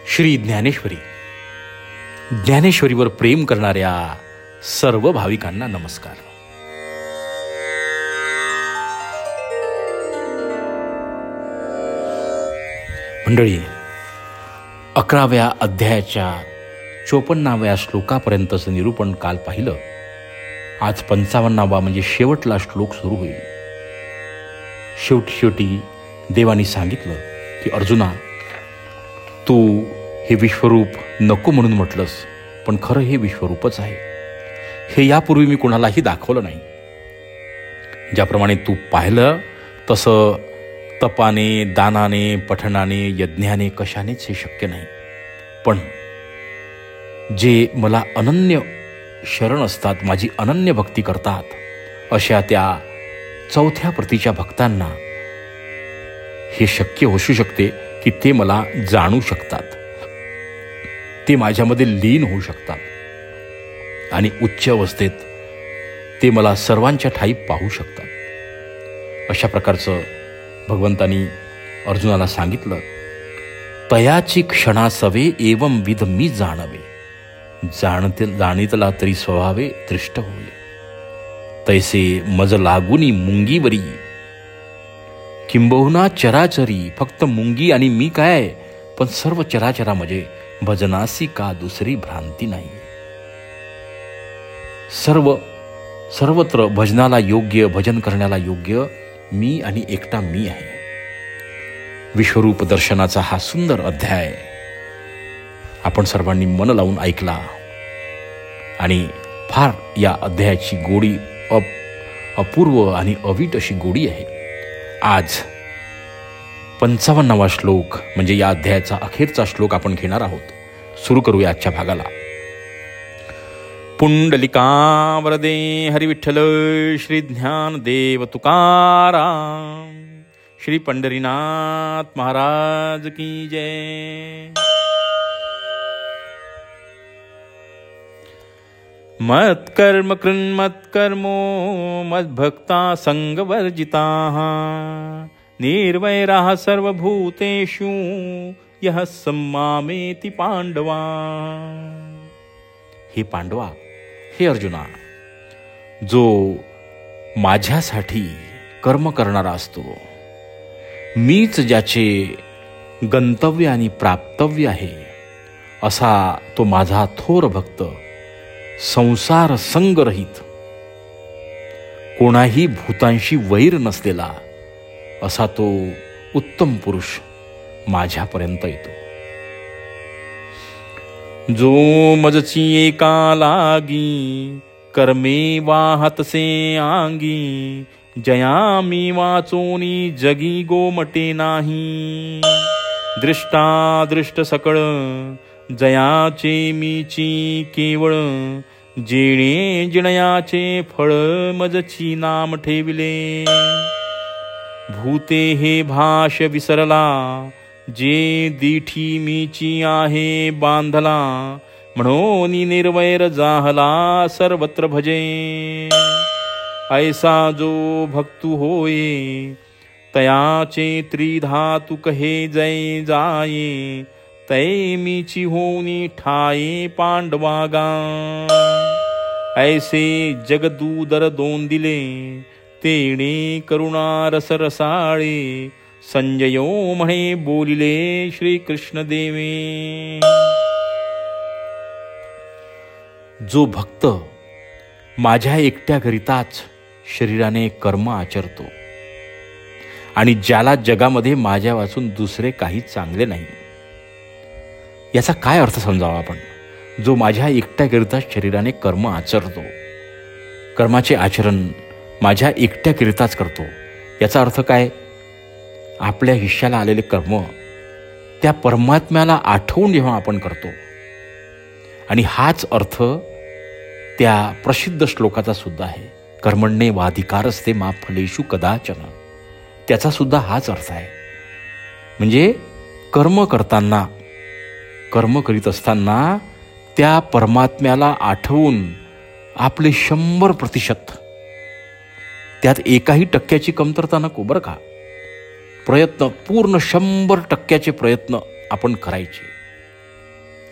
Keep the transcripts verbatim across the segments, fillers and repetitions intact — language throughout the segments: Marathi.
श्री ज्ञानेश्वरी. ज्ञानेश्वरीवर प्रेम करणाऱ्या सर्व भाविकांना नमस्कार. मंडळी, अकराव्या अध्यायाच्या चोपन्नाव्या श्लोकापर्यंतचं निरूपण काल पाहिलं. आज पंचावन्नावा म्हणजे शेवटला श्लोक सुरू होईल. शेवटी शेवटी देवानी सांगितलं की अर्जुना, तू हे विश्वरूप नको म्हणून म्हटलंस, पण खरं हे विश्वरूपच आहे. हे यापूर्वी मी कुणालाही दाखवलं नाही. ज्याप्रमाणे तू पाहिलं तसं तपाने, दानाने, पठणाने, यज्ञाने, कशानेच हे शक्य नाही. पण जे मला अनन्य शरण असतात, माझी अनन्य भक्ती करतात, अशा त्या चौथ्या प्रतीच्या भक्तांना हे शक्य होऊ शकते की ते मला जाणू शकतात, ते माझ्यामध्ये लीन होऊ शकतात आणि उच्च अवस्थेत ते मला सर्वांच्या ठाई पाहू शकतात. अशा प्रकारचं भगवंतानी अर्जुनाला सांगितलं. तयाची क्षणासवे एवं विध मी जाणवे, जाणते जाणितला तरी स्वभावे दृष्ट होय. तैसे मज लागुनी मुंगीवरी, किंबहुना चराचरी. फक्त मुंगी आणि मी काय, पण सर्व चराचरा म्हणजे भजनासी का दुसरी भ्रांती नाही. सर्व सर्वत्र भजनाला योग्य, भजन करण्याला योग्य मी आणि एकटा मी आहे. विश्वरूप दर्शनाचा हा सुंदर अध्याय आपण सर्वांनी मन लावून ऐकला आणि फार या अध्यायाची गोडी अप अपूर्व आणि अवीट अशी गोडी आहे. आज पंचावन्नावा श्लोक म्हणजे या अध्यायाचा अखेरचा श्लोक आपण घेणार आहोत. सुरू करूया आजच्या भागाला. पुंडलिका वरदे हरिविठ्ठल श्री ज्ञानदेव तुकाराम. श्री पंढरीनाथ महाराज की जय. मत्कर्म कृन्मत्कर्मो मद्भक्ता संगवर्जिताः निर्वैराः सर्वभूतेषु यः सम्मामेति पांडवा. हे पांडवा, हे अर्जुना, जो माझ्यासाठी कर्म करणारा असतो, मीच ज्याचे गंतव्य आणि प्राप्तव्य आहे, असा तो माझा थोर भक्त, संसार संगरहित, कोणाही भूतांशी वैर नसलेला असा तो उत्तम पुरुष माझ्यापर्यंत येतो. जो मजची एका लागी, कर्मे वाहतसे आंगी, जयामी वाचोनी जगी गोमटे नाही. दृष्टा दृष्ट सकळ, जयाचे मीची केवळ, जेणे जिणयाचे फळ मजची नाम ठेविले. भूते हे भाष विसरला, जे दीठी मीची आहे बांधला, म्हणून निर्वैर जाहला सर्वत्र भजे. ऐसा जो भक्तू होये, तयाचे त्रिधातु कहे जय जाये, तै मीची होनी ठाये पांडवागा. ऐसे जगदूदर दोन दिले, तेणे करुणा रस रसाळे, संजयो म्हणे बोलिले श्री कृष्ण देवे. जो भक्त माझ्या एकट्याकरिताच शरीराने कर्म आचरतो आणि ज्याला जगामध्ये माझ्या वाचून दुसरे काही चांगले नाही, याचा काय अर्थ समजावा आपण? जो माझ्या एकट्याकरिता शरीराने कर्म आचरतो, कर्माचे आचरण माझ्या एकट्याकरिताच करतो, याचा अर्थ काय? आपल्या हिश्श्याला आलेले कर्म त्या परमात्म्याला आठवून जेव्हा आपण करतो, आणि हाच अर्थ त्या प्रसिद्ध श्लोकाचा सुद्धा आहे, कर्मण्ये वाधिकारस्ते मा फलेषु कदाचन. त्याचा सुद्धा हाच अर्थ आहे. म्हणजे कर्म करताना, कर्म करीत असताना त्या परमात्म्याला आठवून आपले शंभर प्रतिशत, त्यात एकाही टक्क्याची कमतरता नको बरं का, प्रयत्न पूर्ण शंभर टक्क्याचे प्रयत्न आपण करायचे.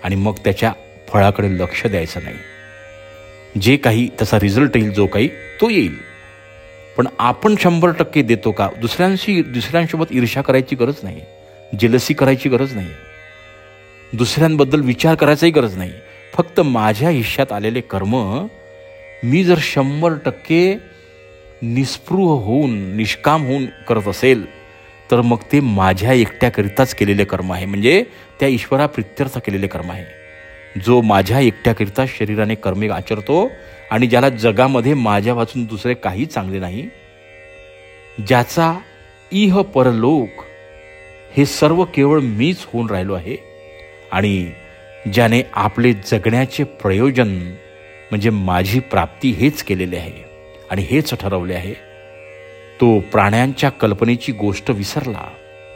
आणि मग त्याच्या फळाकडे लक्ष द्यायचं नाही. जे काही त्याचा रिझल्ट येईल, जो काही तो येईल, पण आपण शंभर टक्के देतो का? दुसऱ्यांशी दुसऱ्यांसोबत ईर्ष्या करायची गरज नाही, जेलसी करायची गरज नाही, दुसऱ्यांबद्दल विचार करायचाही गरज नाही. फक्त माझ्या हिश्श्यात आलेले कर्म मी जर शंभर टक्के निस्पृह होऊन निष्काम होऊन करत असेल तर मग ते माझ्या एकट्याकरिताच केलेले कर्म आहे, म्हणजे त्या ईश्वरा प्रित्यर्थ केलेले कर्म आहे. जो माझ्या एकट्याकरिता शरीराने कर्मे आचरतो आणि ज्याला जगामध्ये माझ्या वाचून दुसरे काही चांगले नाही, ज्याचा इह परलोक हे सर्व केवळ मीच होऊन राहिलो आहे आणि ज्याने आपले जगण्याचे प्रयोजन म्हणजे माझी प्राप्ती हेच केलेले आहे आणि हेच ठरवले आहे, तो प्राण्यांच्या कल्पनेची गोष्ट विसरला.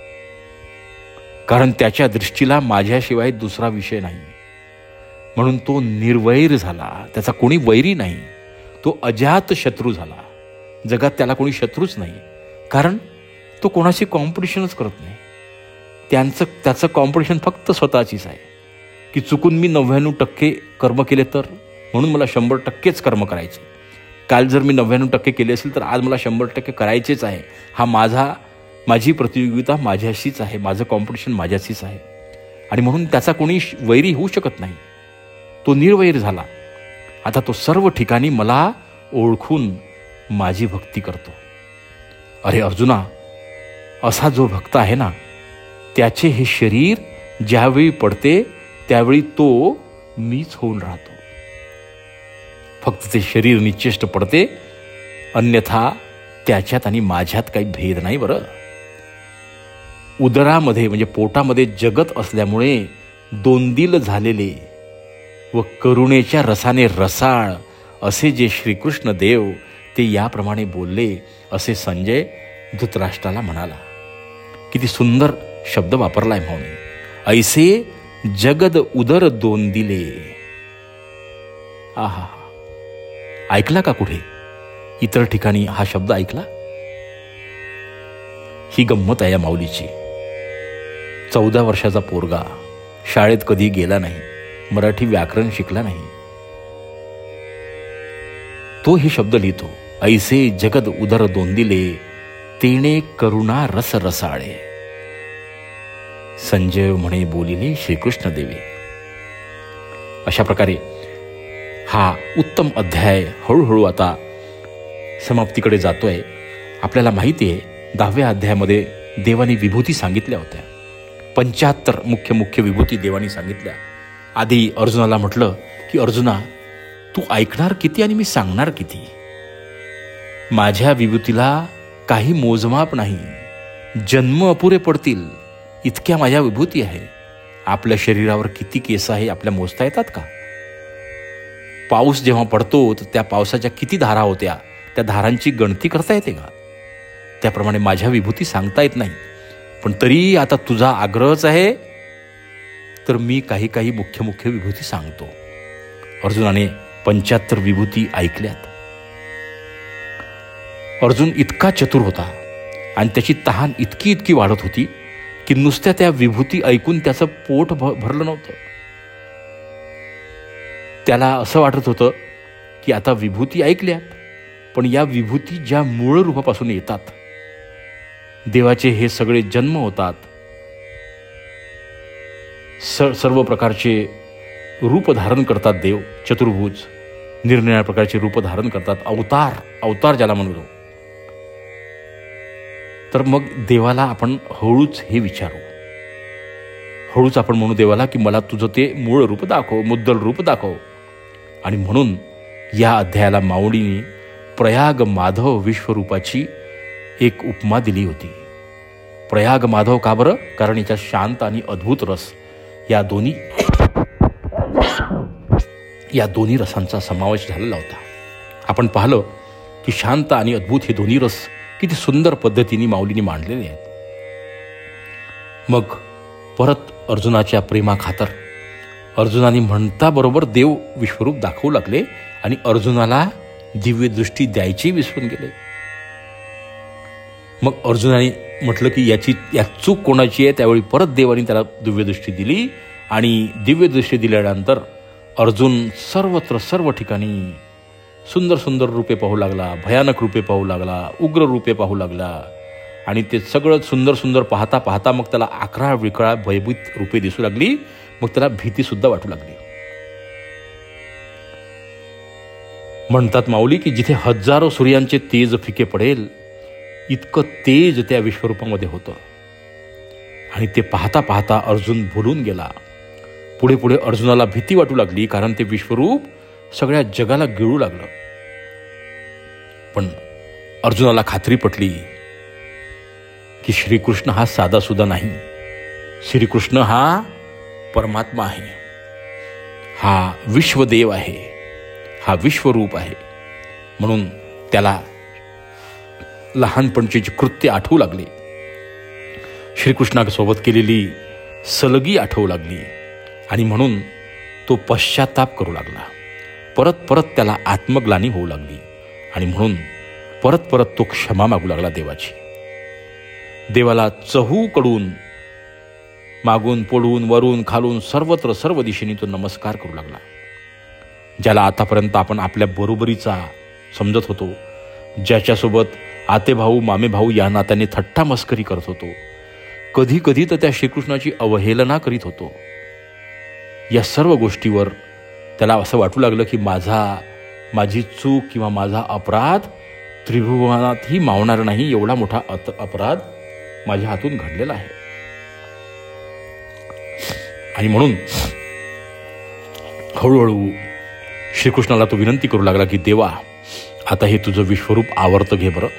कारण त्याच्या दृष्टीला माझ्याशिवाय दुसरा विषय नाही, म्हणून तो निर्वैर झाला. त्याचा कोणी वैरी नाही, तो अजात शत्रू झाला. जगात त्याला कोणी शत्रूच नाही, कारण तो कोणाशी कॉम्पिटिशनच करत नाही. त्यांचं त्याचं कॉम्पिटिशन फक्त स्वतःचीच आहे की चुकून मी नव्याण्णव टक्के कर्म केले तर म्हणून मला शंभर टक्केच कर्म करायचे. काल जर मी नव्याण्णव टक्के केले असेल तर आज मला शंभर टक्के करायचेच आहे. हा माझा माझी प्रतियोगिता माझ्याशीच आहे, माझं कॉम्पिटिशन माझ्याशीच आहे आणि म्हणून त्याचा कोणी वैरी होऊ शकत नाही. तो निर्वैर झाला. आता तो सर्व ठिकाणी मला ओळखून माझी भक्ती करतो. अरे अर्जुना, असा जो भक्त आहे ना, त्याचे हे शरीर ज्यावेळी पडते त्यावेळी तो मीच होऊन राहतो. फक्त ते शरीर निश्चेष्ट पडते, अन्यथा त्याच्यात आणि माझ्यात काही भेद नाही. बरं, उदरामध्ये म्हणजे पोटामध्ये जगत असल्यामुळे दोंदिल झालेले व करुणेच्या रसाने रसाळ असे जे श्रीकृष्ण देव ते याप्रमाणे बोलले असे संजय धृतराष्ट्राला म्हणाला. किती सुंदर शब्द वापरलाय म्हणून. ऐसे जगद उदर दोंदिले. आहा, ऐकला का कुठे इतर ठिकाणी हा शब्द ऐकला? ही गंमत आहे या माऊलीची. चौदा वर्षाचा पोरगा, शाळेत कधी गेला नाही, मराठी व्याकरण शिकला नाही, तो हे शब्द लिहितो. ऐसे जगद उदर दोंदिले, तेणे करुणा रस रसाळे. संजय म्हणे बोलिले श्रीकृष्ण देवे. अशा प्रकारे हा उत्तम अध्याय हळूहळू आता समाप्तीकडे जातोय. आपल्याला माहिती आहे दहाव्या अध्यायामध्ये देवानी विभूती सांगितल्या होत्या. पंच्याहत्तर मुख्य मुख्य विभूती देवानी सांगितल्या. आधी अर्जुनाला म्हटलं की अर्जुना, तू ऐकणार किती आणि मी सांगणार किती? माझ्या विभूतीला काही मोजमाप नाही, जन्म अपुरे पडतील इतक्या माझ्या विभूती आहे. आपल्या शरीरावर किती केस आहे आपल्या मोजता येतात का? पाऊस जेव्हा पडतो तर त्या पावसाच्या किती धारा होत्या, त्या धारांची गणती करता येते का? त्याप्रमाणे माझ्या विभूती सांगता येत नाही. पण तरी आता तुझा आग्रहच आहे तर मी काही काही मुख्य मुख्य विभूती सांगतो. अर्जुनाने पंच्याहत्तर विभूती ऐकल्यात. अर्जुन इतका चतुर होता आणि त्याची तहान इतकी इतकी वाढत होती की नुसत्या त्या विभूती ऐकून त्याचं पोट भरलं नव्हतं. त्याला असं वाटत होतं की आता विभूती ऐकल्यात, पण या विभूती ज्या मूळ रूपापासून येतात, देवाचे हे सगळे जन्म होतात, स सर्व प्रकारचे रूप धारण करतात देव, चतुर्भुज निरनिराळ्या प्रकारचे रूप धारण करतात, अवतार अवतार ज्याला म्हणतो. तर मग देवाला आपण हळूच हे विचारू, हळूच आपण म्हणू देवाला की मला तुझं ते मूळ रूप दाखव, मुद्दल रूप दाखव. आणि म्हणून या अध्यायाला माऊलीने प्रयाग माधव विश्वरूपाची एक उपमा दिली होती. प्रयाग माधव का बरं? कारण याच्यात शांत आणि अद्भुत रस या दोन्ही या दोन्ही रसांचा समावेश झालेला होता. आपण पाहिलं की शांत आणि अद्भुत हे दोन्ही रस किती सुंदर पद्धतीने माऊलीने मांडलेले आहेत. मग परत अर्जुनाच्या प्रेमाखातर अर्जुनाने म्हणता बरोबर देव विश्वरूप दाखवू लागले आणि अर्जुनाला दिव्य दृष्टी द्यायची विसरून गेले. मग अर्जुनाने म्हटलं की याची या चूक कोणाची आहे, त्यावेळी परत देवाने त्याला दिव्य दृष्टी दिली आणि दिव्य दृष्टी दिल्यानंतर अर्जुन सर्वत्र सर्व ठिकाणी सुंदर सुंदर रूपे पाहू लागला, भयानक रूपे पाहू लागला, उग्र रूपे पाहू लागला. आणि ते सगळं सुंदर सुंदर पाहता पाहता मग त्याला अकरा विकळा भयभीत रूपे दिसू लागली. मग त्याला भीतीसुद्धा वाटू लागली. म्हणतात माऊली की जिथे हजारो सूर्यांचे तेज फिके पडेल इतकं तेज त्या विश्वरूपामध्ये होतं. आणि ते पाहता पाहता अर्जुन भुलून गेला. पुढे पुढे अर्जुनाला भीती वाटू लागली, कारण ते विश्वरूप सगळ्या जगाला गिळू लागलं. पण अर्जुनाला खात्री पटली की श्रीकृष्ण हा साधा सुद्धा नाही. श्रीकृष्ण हा परमात्मा आहे, हा विश्वदेव आहे, हा विश्वरूप आहे. म्हणून त्याला लहानपणची कृत्य आठवू लागली, श्रीकृष्णासोबत केलेली सलगी आठवू लागली. आणि म्हणून तो पश्चाताप करू लागला. परत परत त्याला आत्मग्लानी होऊ लागली. आणि म्हणून परत परत तो क्षमा मागू लागला देवाची. देवाला चहूकडून, मागून पुढून वरून खालून सर्वत्र सर्व दिशेने तो नमस्कार करू लागला. ज्याला आतापर्यंत आपण आपल्या बरोबरीचा समजत होतो, ज्याच्यासोबत आतेभाऊ मामेभाऊ या नात्याने थट्टा मस्करी करत होतो, कधी कधी तर त्या श्रीकृष्णाची अवहेलना करीत होतो, या सर्व गोष्टीवर त्याला असं वाटू लागलं की माझा माझी चूक किंवा माझा अपराध त्रिभुवनातही मावणार नाही, एवढा मोठा अपराध माझ्या हातून घडलेला आहे. आणि म्हणून हळूहळू श्रीकृष्णाला तो विनंती करू लागला की देवा, आता हे तुझं विश्वरूप आवर्त घे बरं,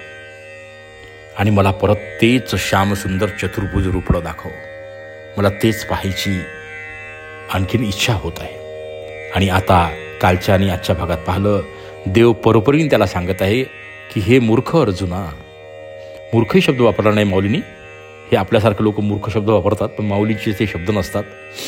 आणि मला परत तेच श्यामसुंदर चतुर्भुज रूपडं दाखव. मला तेच पाहायची आणखीन इच्छा होत आहे. आणि आता कालच्या आणि आजच्या भागात पाहिलं, देव परोपरीने त्याला सांगत आहे की हे मूर्ख अर्जुना, मूर्खही शब्द वापरला नाही माऊलीनी. हे आपल्यासारखे लोक मूर्ख शब्द वापरतात, पण माऊलीचे ते शब्द नसतात.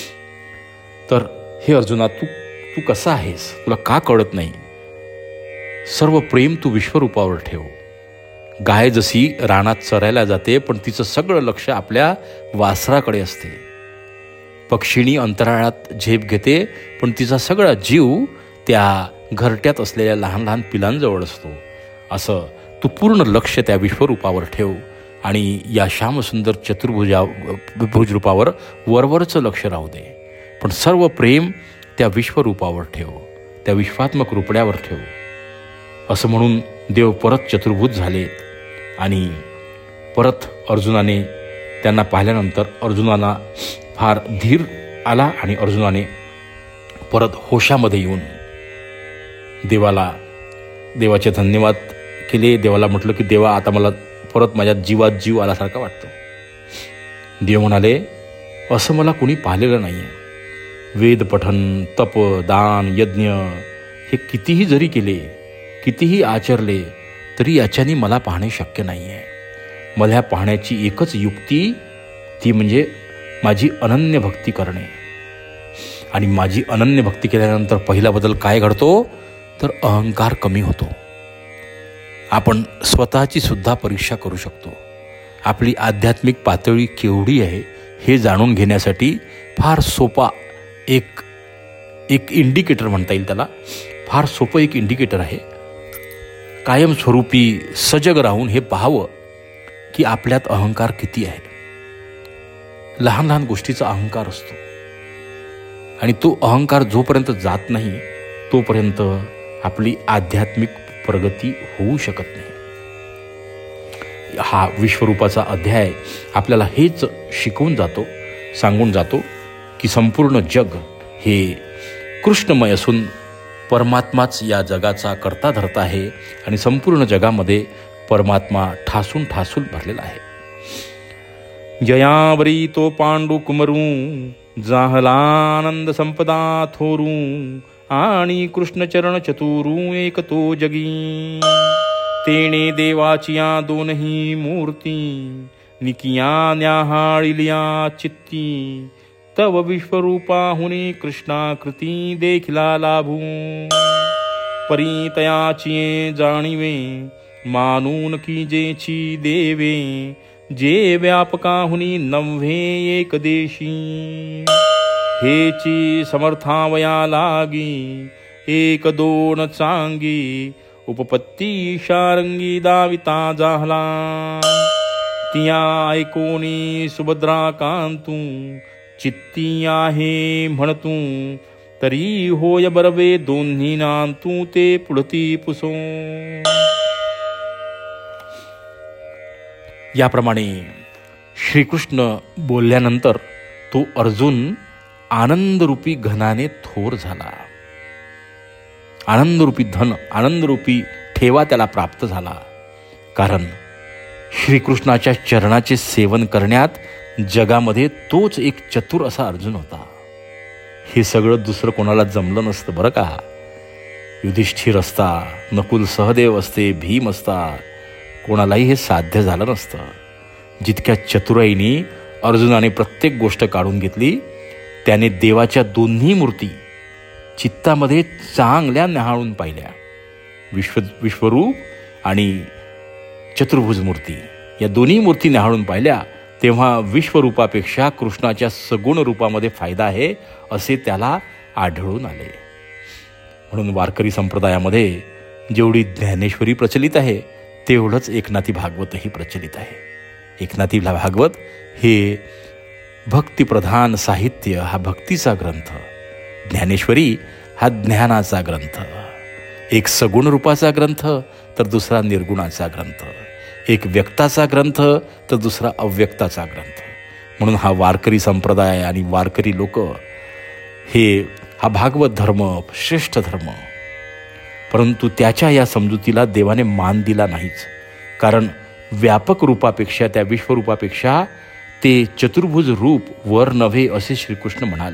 तर हे अर्जुना, तू तू कसा आहेस, तुला का कळत नाही? सर्व प्रेम तू विश्वरूपावर ठेव. गाय जशी रानात चरायला जाते पण तिचं सगळं लक्ष आपल्या वासराकडे असते. पक्षिणी अंतराळात झेप घेते पण तिचा सगळा जीव त्या घरट्यात असलेल्या लहान लहान पिलांजवळ असतो. असं तू पूर्ण लक्ष त्या विश्वरूपावर ठेव आणि या श्यामसुंदर चतुर्भुजा भुजरूपावर वरवरचं लक्ष राहू दे, पण सर्व प्रेम त्या विश्वरूपावर ठेव, त्या विश्वात्मक रूपड्यावर ठेव. असं म्हणून देव परत चतुर्भुज झाले. आणि परत अर्जुनाने त्यांना पाहिल्यानंतर अर्जुनाला फार धीर आला आणि अर्जुनाने परत होशामध्ये येऊन देवाला देवाचे धन्यवाद केले. देवाला म्हटलं की देवा, आता मला परत माझ्या जीवात जीव आल्यासारखा वाटतो. देव म्हणाले, असं मला कुणी पाहिलेलं नाही आहे. वेद पठन, तप, दान, यज्ञ हे कितीही जरी केले, कितीही आचरले तरी याच्याने मला पाहणे शक्य नाही आहे. मला पाहण्याची एकच युक्ती, ती म्हणजे माझी अनन्य भक्ती करणे. आणि माझी अनन्य भक्ती केल्यानंतर पहिला बदल काय घडतो तर अहंकार कमी होतो. आपण स्वतःची सुद्धा परीक्षा करू शकतो. आपली आध्यात्मिक पातळी केवढी आहे हे जाणून घेण्यासाठी फार सोपा एक एक इंडिकेटर म्हणता येईल त्याला. फार सोपं एक इंडिकेटर आहे. कायमस्वरूपी सजग राहून हे पाहावं की आपल्यात अहंकार किती आहे. लहान लहान गोष्टीचा अहंकार असतो आणि तो अहंकार जोपर्यंत जात नाही तोपर्यंत आपली आध्यात्मिक प्रगती होऊ शकत नाही. हा विश्वरूपाचा अध्याय आपल्याला हेच शिकवून जातो, सांगून जातो की संपूर्ण जग हे कृष्णमय असून परमात्माच या जगाचा कर्ता धर्ता आहे आणि संपूर्ण जगामध्ये परमात्मा ठासून ठासून भरलेला आहे. जयावरी तो पांडू कुमरू, जाहलानंद संपदा थोरू, आणि कृष्णचरण चतुरू एक तो जगी. तेणे देवाचिया दोनही मूर्ती, निकिया न्याहाळिलिया चित्ती. तव विश्वरूपाहुनी कृष्णाकृती देखिला लाभू. परितयाचिये जाणीवे, मानून की जेची देवे. जे व्यापकाहुनी नव्हे एक देशी. हेची समर्थावया लागी, एक दोन चांगी, उपपत्ती शारंगी दाविता जाहला. तिया ऐकोनी सुभद्रा कांतू, चित्ती आहे म्हणतू, तरी होय बरवे दोन्ही नांतू ते पुढती पुसो. याप्रमाणे श्रीकृष्ण बोलल्यानंतर तो अर्जुन आनंदरूपी घनाने थोर झाला. आनंदरूपी धन, आनंदरूपी ठेवा त्याला प्राप्त झाला. कारण श्रीकृष्णाच्या चरणाचे सेवन करण्यात जगामध्ये तोच एक चतुर असा अर्जुन होता. हे सगळं दुसरं कोणाला जमलं नसतं बरं का. युधिष्ठिर असता, नकुल सहदेव असते, भीम असता, कोणालाही हे साध्य झालं नसतं. जितक्या चतुराईने अर्जुनाने प्रत्येक गोष्ट काढून घेतली, त्याने देवाच्या दोन्ही मूर्ती चित्तामध्ये चांगल्या न्याहाळून पाहिल्या. विश्व विश्वरूप आणि चतुर्भुज मूर्ती या दोन्ही मूर्ती न्याहाळून पाहिल्या. तेव्हा विश्वरूपापेक्षा कृष्णाच्या सगुण रूपामध्ये फायदा आहे असे त्याला आढळून आले. म्हणून वारकरी संप्रदायामध्ये जेवढी ज्ञानेश्वरी प्रचलित आहे तेवढंच एकनाथी भागवतही प्रचलित आहे. एकनाथी भागवत हे भक्तिप्रधान साहित्य, हा भक्तीचा ग्रंथ. ज्ञानेश्वरी हा ज्ञानाचा ग्रंथ. एक सगुण रूपाचा ग्रंथ तर दुसरा निर्गुणाचा ग्रंथ. एक व्यक्ताचा ग्रंथ तर दुसरा अव्यक्ताचा ग्रंथ. म्हणून हा वारकरी संप्रदाय आणि वारकरी लोक हे हा भागवत धर्म श्रेष्ठ धर्म. परंतु त्याच्या या समजुतीला देवाने मान दिला नाहीच. कारण व्यापक रूपापेक्षा, त्या विश्वरूपापेक्षा ते चतुर्भुज रूप वर नव्हे असे श्रीकृष्ण म्हणाले.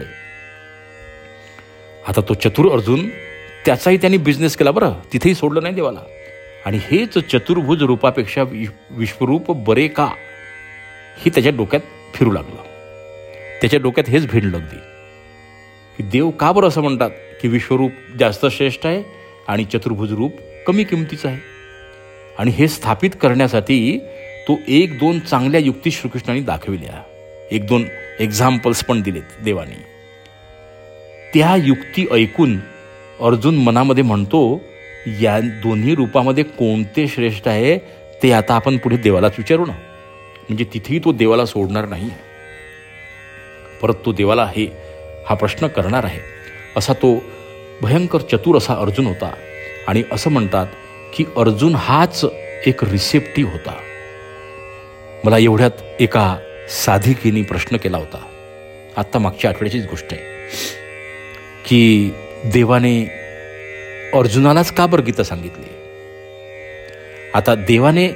आता तो चतुर अर्जुन त्याचाही त्यांनी बिझनेस केला बरं, तिथेही सोडलं नाही देवाला. आणि हेच चतुर्भुज रूपापेक्षा विश्वरूप बरे का हे त्याच्या डोक्यात फिरू लागलं. त्याच्या डोक्यात हेच भिडलं अगदी की देव का बरं असं म्हणतात की विश्वरूप जास्त श्रेष्ठ आहे आणि चतुर्भुज रूप कमी किमतीचं आहे. आणि हे स्थापित करण्यासाठी तो एक दोन चांगल्या युक्ती श्रीकृष्णाने दाखविल्या. एक दोन एक्झाम्पल्स पण दिलेत देवाने. त्या युक्ती ऐकून अर्जुन मनामध्ये म्हणतो, या दोन्ही रूपामध्ये कोणते श्रेष्ठ आहे ते आता आपण पुढे देवालाच विचारू ना. म्हणजे तिथेही तो देवाला सोडणार नाही. परत तो देवाला हे हा प्रश्न करणार आहे. असा तो भयंकर चतुर असा अर्जुन होता. आणि असं म्हणतात की अर्जुन हाच एक रिसेप्टिव्ह होता. मला एवढ्यात एका साधिकेने प्रश्न केला होता, आत्ता मागच्या आठवड्याचीच गोष्ट आहे, की देवाने अर्जुनालाच का बरं गीता सांगितली. आता देवाने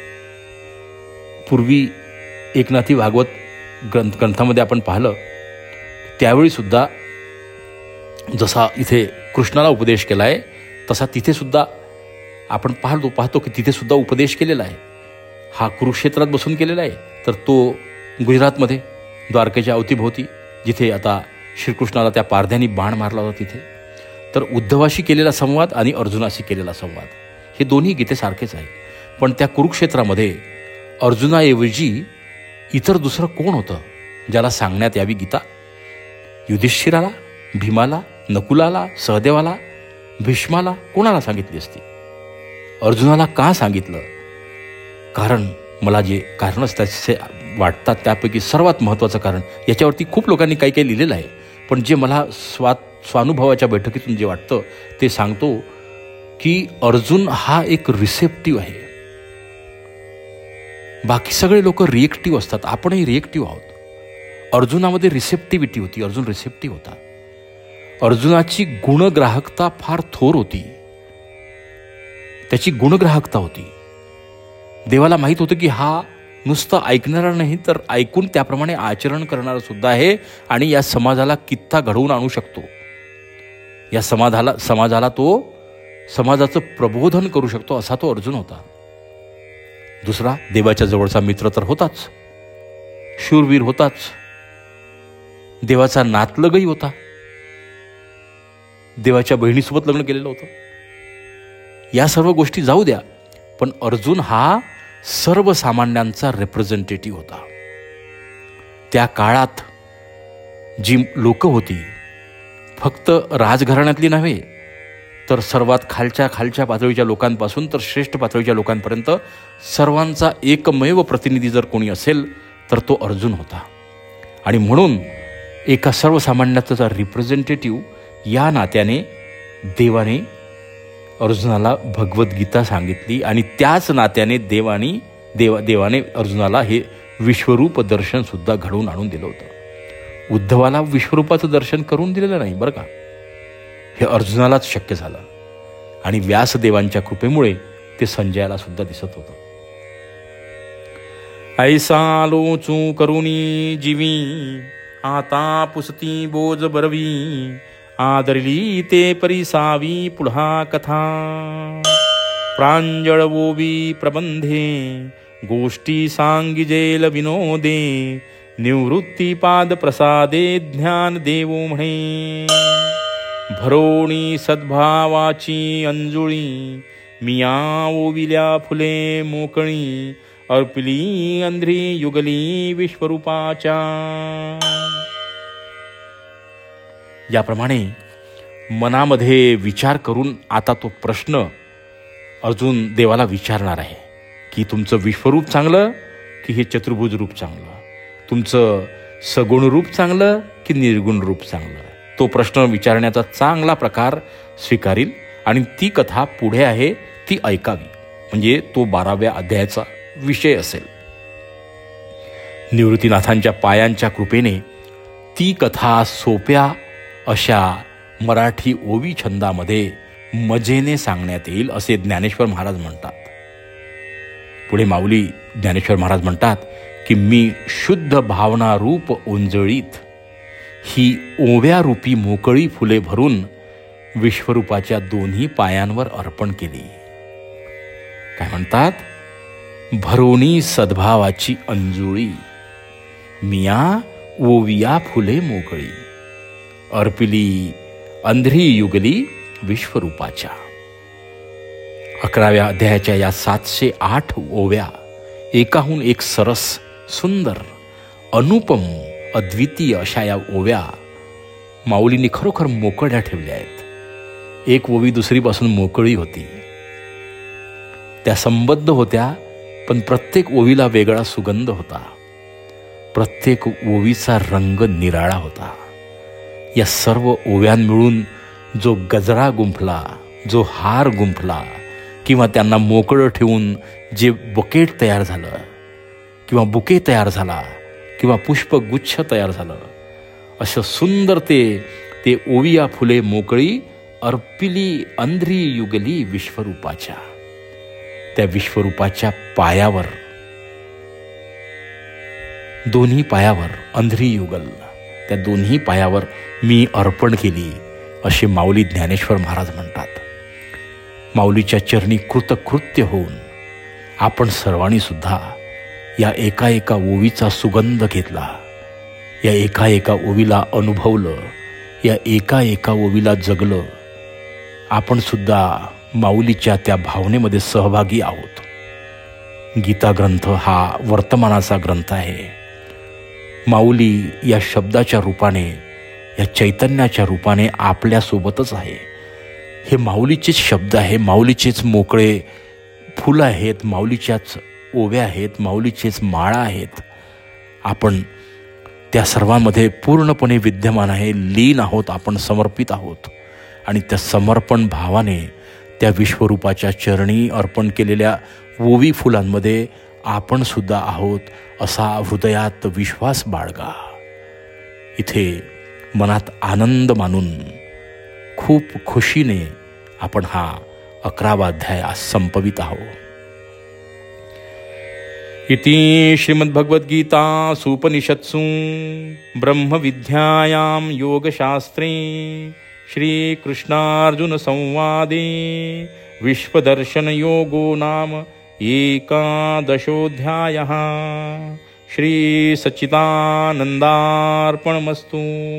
पूर्वी एकनाथी भागवत ग्रंथ ग्रंथामध्ये आपण पाहिलं त्यावेळी सुद्धा जसा इथे कृष्णाला उपदेश केला आहे तसा तिथे सुद्धा आपण पाहतो पाहतो की तिथे सुद्धा उपदेश केलेला आहे. हा कुरुक्षेत्रात बसून केलेला आहे, तर तो गुजरातमध्ये द्वारकेच्या अवतीभोवती जिथे आता श्रीकृष्णाला त्या पारध्यानी बाण मारला होता तिथे. तर उद्धवाशी केलेला संवाद आणि अर्जुनाशी केलेला संवाद हे दोन्ही गीतेसारखेच आहे. पण त्या कुरुक्षेत्रामध्ये अर्जुनाऐवजी इतर दुसरं कोण होतं ज्याला सांगण्यात यावी गीता. युधिष्ठिराला, भीमाला, नकुलाला, सहदेवाला, भीष्माला कोणाला सांगितली असती. अर्जुनाला का सांगितलं. कारण मला जे कारणच त्याचे वाटतात त्यापैकी सर्वात महत्त्वाचं कारण, याच्यावरती खूप लोकांनी काही काही लिहिलेलं आहे, पण जे मला स्वा स्वानुभवाच्या बैठकीतून जे वाटतं ते सांगतो की अर्जुन हा एक रिसेप्टिव्ह आहे. बाकी सगळे लोक रिएक्टिव्ह असतात, आपणही रिएक्टिव्ह आहोत. अर्जुनामध्ये रिसेप्टिव्हिटी होती. अर्जुन रिसेप्टिव्ह होता. अर्जुनाची गुणग्राहकता फार थोर होती. त्याची गुणग्राहकता होती. देवाला माहीत होतं की हा नुसतं ऐकणारा नाही तर ऐकून त्याप्रमाणे आचरण करणारा सुद्धा आहे आणि या समाजाला कित्ता घडवून आणू शकतो. या समाजाला समाजाला तो समाजाचं प्रबोधन करू शकतो असा तो अर्जुन होता. दुसरा देवाच्या जवळचा मित्र तर होताच, शूरवीर होताच, देवाचा नातलगही होता, देवाच्या बहिणीसोबत लग्न केलेलं होतं. या सर्व गोष्टी जाऊ द्या, पण अर्जुन हा सर्वसामान्यांचा रिप्रेझेंटेटिव्ह होता. त्या काळात जी लोकं होती, फक्त राजघराण्यातली नव्हे तर सर्वात खालच्या खालच्या पातळीच्या लोकांपासून तर श्रेष्ठ पातळीच्या लोकांपर्यंत सर्वांचा एकमेव प्रतिनिधी जर कोणी असेल तर तो अर्जुन होता. आणि म्हणून एका सर्वसामान्याचा रिप्रेझेंटेटिव्ह या नात्याने देवाने अर्जुनाला भगवद्गीता सांगितली आणि त्याच नात्याने देवानी देवा देवाने अर्जुनाला हे विश्वरूप दर्शनसुद्धा घडवून आणून दिलं होतं. उद्धवाला विश्वरूपाचं दर्शन करून दिलेलं नाही बरं का, हे अर्जुनालाच शक्य झालं आणि व्यासदेवांच्या कृपेमुळे ते संजयाला सुद्धा दिसत होतं. ऐसा लोचू करुणी जीवी आता पुसती बोज बरवी आदरली ते परिसावी पुढा कथा प्रांजळ वोवी प्रबंधे गोष्टी सांगिजेल विनोदे निवृत्ती पाद प्रसादे ज्ञान देवो म्हणे भरोणी सद्भावाची अंजुळी मिया ओविल्या फुले मोकळी अर्पिली अंध्री युगली विश्वरूपाच्या. याप्रमाणे मनामध्ये विचार करून आता तो प्रश्न अर्जुन देवाला विचारणार आहे की तुमचं विश्वरूप चांगलं की हे चतुर्भुज रूप चांगलं, तुमचं सगुण रूप चांगलं की निर्गुण रूप चांगलं. तो प्रश्न विचारण्याचा चांगला प्रकार स्वीकारील आणि ती कथा पुढे आहे ती ऐकावी, म्हणजे तो बाराव्या अध्यायाचा विषय असेल. निवृत्तीनाथांच्या पायांच्या कृपेने ती कथा सोप्या अशा मराठी ओवी छंदामध्ये मजेने सांगण्यात येईल असे ज्ञानेश्वर महाराज म्हणतात. पुढे माऊली ज्ञानेश्वर महाराज म्हणतात की मी शुद्ध भावना रूप ओंजळीत ही ओव्या रूपी मोकळी फुले भरून विश्वरूपाच्या दोन्ही पायांवर अर्पण केली. काय म्हणतात? भरोणी सद्भावाची अंजुळी मिया ओविया फुले मोकळी अर्पिली अंध्री युगली विश्वरूपाच्या. अकराव्या अध्यायाच्या या सातशे आठ ओव्या एकाहून एक सरस, सुंदर, अनुपम, अद्वितीय अशा या ओव्या माऊलींनी खरोखर मोकळ्या ठेवल्या आहेत. एक ओवी दुसरीपासून मोकळी होती, त्या संबद्ध होत्या, पण प्रत्येक ओवीला वेगळा सुगंध होता, प्रत्येक ओवीचा रंग निराळा होता. या सर्व ओव्यां मिळून जो गजरा गुंफला, जो हार गुंफला किंवा त्यांना मोकळं ठेवून जे बुकेट तयार झालं किंवा बुके तयार झाला किंवा पुष्पगुच्छ तयार झालं, असं सुंदर ते ते ओविया फुले मोकळी अर्पिली अंध्री युगली विश्वरूपाच्या. त्या विश्वरूपाच्या पायावर, दोन्ही पायावर अंध्री युगल, त्या दोन्ही पायावर मी अर्पण केली असे माऊली ज्ञानेश्वर महाराज म्हणतात. माऊलीच्या चरणी कृतकृत्य होऊन आपण सर्वांनी सुद्धा या एका एका ओवीचा सुगंध घेतला, या एका एका ओवीला अनुभवलं, या एका एका ओवीला जगलं. आपण सुद्धा माऊलीच्या त्या भावनेमध्ये सहभागी आहोत. गीता ग्रंथ हा वर्तमानाचा ग्रंथ आहे. माऊली या शब्दाच्या रूपाने, या चैतन्याच्या रूपाने आपल्यासोबतच आहे. हे माऊलीचेच शब्द आहे, माऊलीचेच मोकळे फुलं आहेत, माऊलीच्याच ओव्या आहेत, माऊलीचेच माळा आहेत. आपण त्या सर्वांमध्ये पूर्णपणे विद्यमान आहे, लीन आहोत, आपण समर्पित आहोत. आणि त्या समर्पण भावाने त्या विश्वरूपाच्या चरणी अर्पण केलेल्या ओवी फुलांमध्ये आपण सुद्धा आहोत असा हृदयात विश्वास बाळगा. इथे मनात आनंद मानून खूप खुशीने आपण हा अकरावा अध्याय आज संपवित आहोत. इति श्रीमद्भगवद्गीता सुपनिषत्सु ब्रह्मविद्यायां योगशास्त्रे श्रीकृष्णार्जुन संवादे विश्वदर्शनयोगो नाम एकादशोऽध्यायः. श्री सच्चिदानन्दार्पणमस्तु.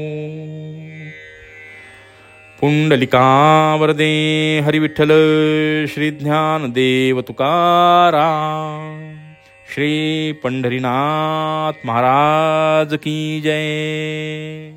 पुंडलिकावरदे हरिविठ्ठल श्री ज्ञानदेव तुकाराम. श्री पंढरीनाथ महाराज की जय.